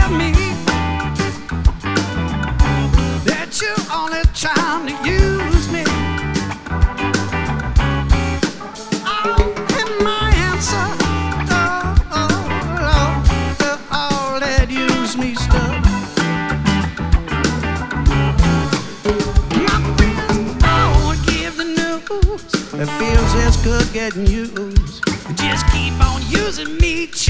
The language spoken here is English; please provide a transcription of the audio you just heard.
tell me that you're only trying to use me. And my answer, all that use me stuff. My friends, I won't give the news. It feels as good getting used. Just keep on using me.